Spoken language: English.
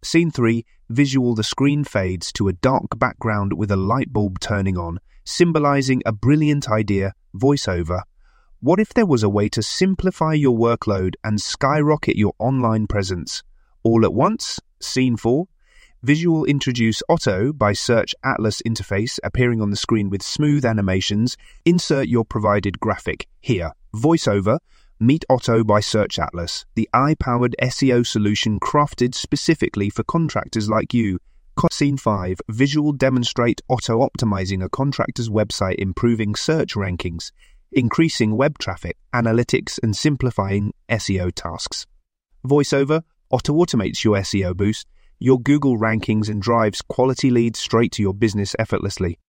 Scene 3, visual. The screen fades to a dark background with a light bulb turning on, symbolizing a brilliant idea. Voiceover. What if there was a way to simplify your workload and skyrocket your online presence? All at once? Scene 4. Visual. Introduce Otto by Search Atlas interface appearing on the screen with smooth animations. Insert your provided graphic. Here. Voiceover. Meet Otto by Search Atlas, the AI-powered SEO solution crafted specifically for contractors like you. Scene 5. Visual. Demonstrate Otto optimizing a contractor's website, improving search rankings, increasing web traffic, analytics, and simplifying SEO tasks. Voiceover. Otto automates your SEO boost, your Google rankings, and drives quality leads straight to your business effortlessly.